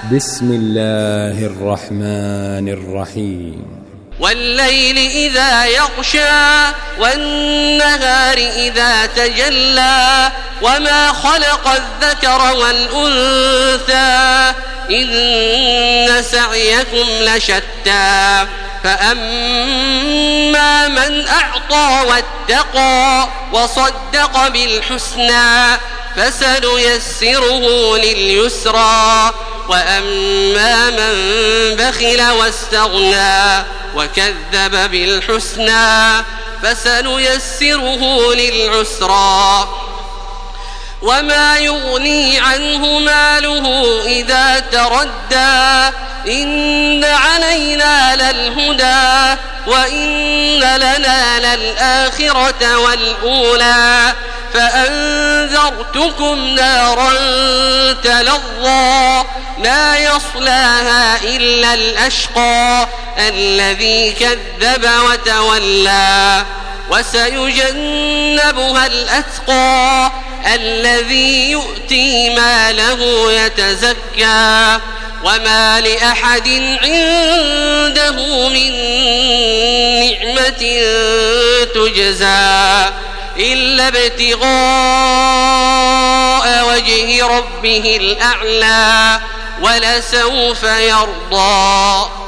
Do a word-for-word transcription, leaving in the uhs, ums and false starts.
بسم الله الرحمن الرحيم. والليل إذا يغشى والنهار إذا تجلى وما خلق الذكر والأنثى إن سعيكم لشتى فأما من أعطى واتقى وصدق بالحسنى فسنيسره لليسرى وأما من بخل واستغنى وكذب بالحسنى فسنيسره للعسرى وما يغني عنه ماله إذا تردى إن علينا للهدى وإن لنا للآخرة والأولى فأنذرتكم نارا تلظى لا يصلاها إلا الأشقى الذي كذب وتولى وسيجنبها الأتقى الذي يؤتي ماله يتزكى وما لأحد عنده من نعمة تجزى إلا ابتغاء وجه ربه الأعلى ولسوف يرضى.